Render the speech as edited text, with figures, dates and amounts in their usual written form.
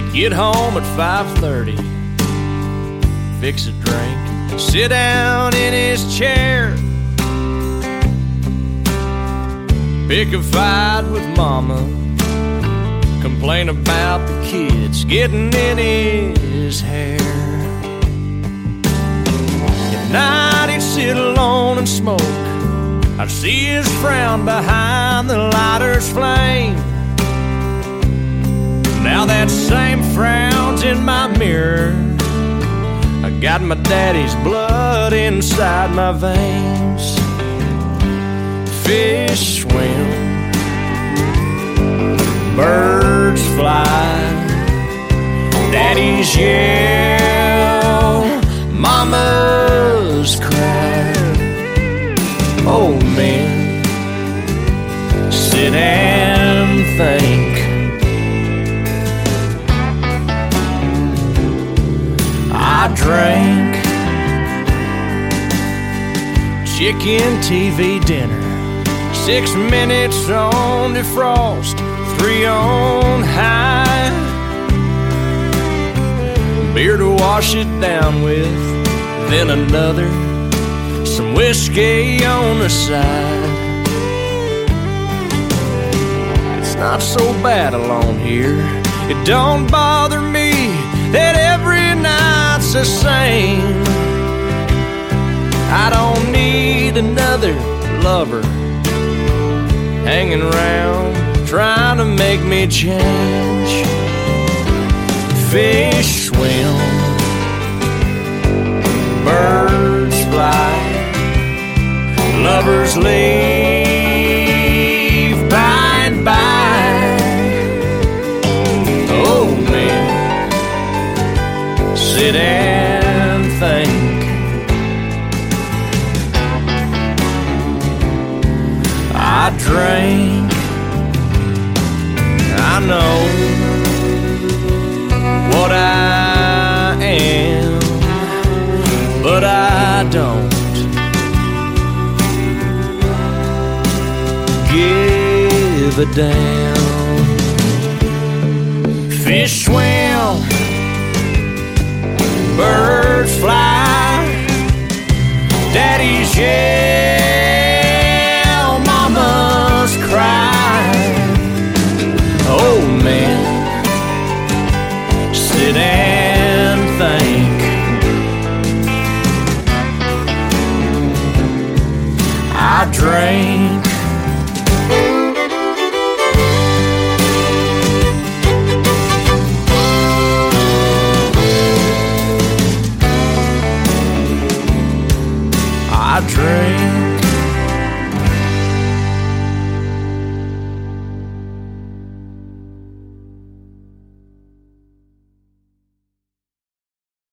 Get home at 5:30, fix a drink, sit down in his chair, pick a fight with mama, complain about the kids getting in his hair. At night he'd sit alone and smoke. I'd see his frown behind the lighter's flame. Now that same frown's in my mirror. I got my daddy's blood inside my veins. Fish swim, birds fly, daddies yell, mamas cry. Old men sit and think. I drank chicken TV dinner, 6 minutes on defrost, 3 on high, beer to wash it down with, then another, some whiskey on the side. It's not so bad alone here. It don't bother me that every night's the same. I don't need another lover hanging around trying to make me change. Fish swim, birds fly, lovers leave by and by. Oh man, sit and think. I drank, I know what I am, but I don't give a damn. Fish swim, birds fly, daddies yell, mamas cry. Oh man, sit and think. I drank, I drank.